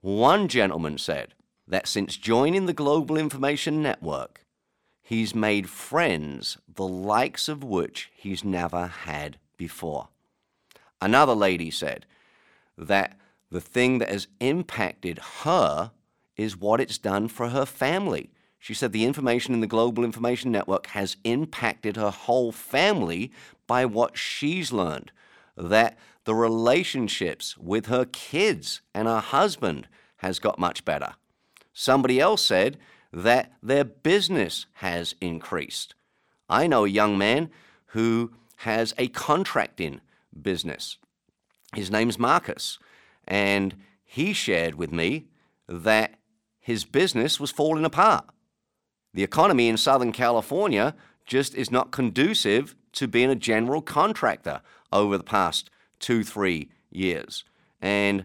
One gentleman said that since joining the Global Information Network, he's made friends the likes of which he's never had before. Another lady said that the thing that has impacted her is what it's done for her family. She said the information in the Global Information Network has impacted her whole family by what she's learned, that the relationships with her kids and her husband has got much better. Somebody else said that their business has increased. I know a young man who has a contracting business. His name's Marcus, and he shared with me that his business was falling apart. The economy in Southern California just is not conducive to being a general contractor over the past 2-3 years. And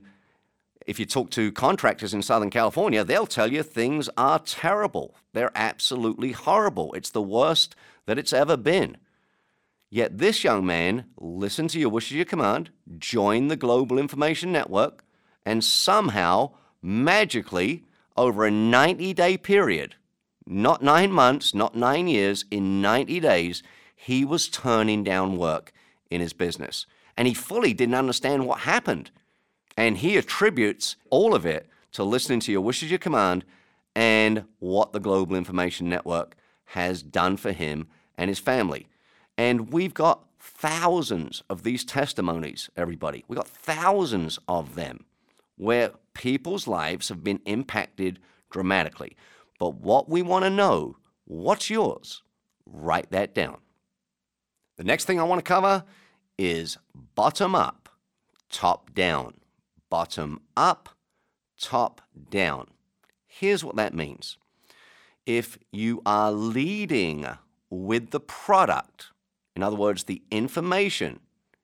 if you talk to contractors in Southern California, they'll tell you things are terrible. They're absolutely horrible. It's the worst that it's ever been. Yet this young man listened to your wishes, your command, joined the Global Information Network, and somehow, magically, over a 90-day period, not 9 months, not 9 years, in 90 days, he was turning down work in his business. And he fully didn't understand what happened. And he attributes all of it to listening to your wishes, your command, and what the Global Information Network has done for him and his family. And we've got thousands of these testimonies, everybody. We've got thousands of them where people's lives have been impacted dramatically. But what we want to know, what's yours? Write that down. The next thing I want to cover is bottom up, top down. Bottom up, top down. Here's what that means. If you are leading with the product, in other words, the information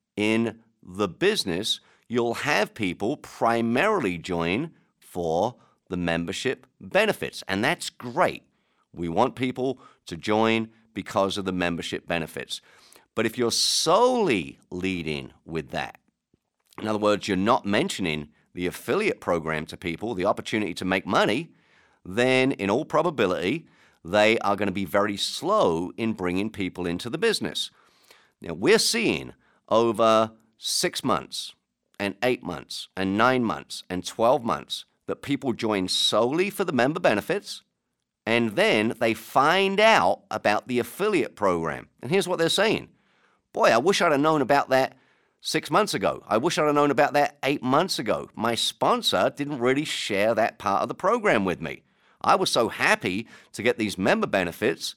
in the business, you'll have people primarily join for the membership benefits, and that's great. We want people to join because of the membership benefits. But if you're solely leading with that, in other words, you're not mentioning the affiliate program to people, the opportunity to make money, then in all probability, they are going to be very slow in bringing people into the business. Now, we're seeing over 6 months and 8 months and 9 months and 12 months that people join solely for the member benefits, and then they find out about the affiliate program. And here's what they're saying. Boy, I wish I'd have known about that 6 months ago. I wish I'd have known about that 8 months ago. My sponsor didn't really share that part of the program with me. I was so happy to get these member benefits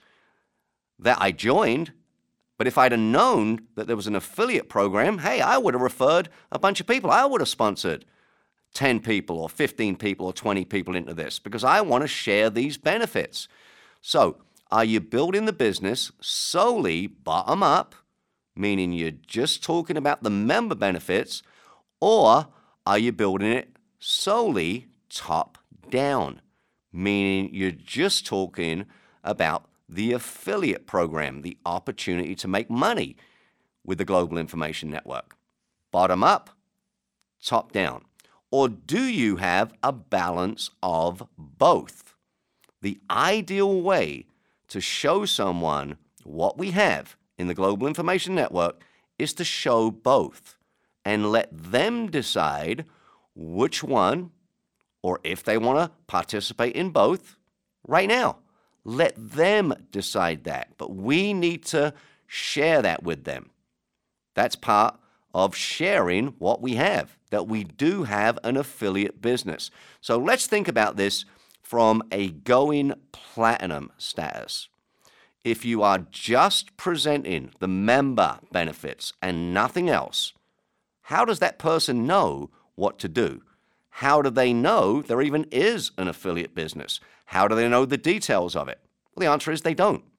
that I joined, but if I'd have known that there was an affiliate program, hey, I would have referred a bunch of people. I would have sponsored 10 people or 15 people or 20 people into this because I want to share these benefits. So, are you building the business solely bottom up, meaning you're just talking about the member benefits, or are you building it solely top down, meaning you're just talking about the affiliate program, the opportunity to make money with the Global Information Network? Bottom up, top down. Or do you have a balance of both? The ideal way to show someone what we have in the Global Information Network is to show both and let them decide which one, or if they want to participate in both right now. Let them decide that, but we need to share that with them. That's part of sharing what we have, that we do have an affiliate business. So let's think about this from a going platinum status. If you are just presenting the member benefits and nothing else, how does that person know what to do? How do they know there even is an affiliate business? How do they know the details of it? Well, the answer is they don't.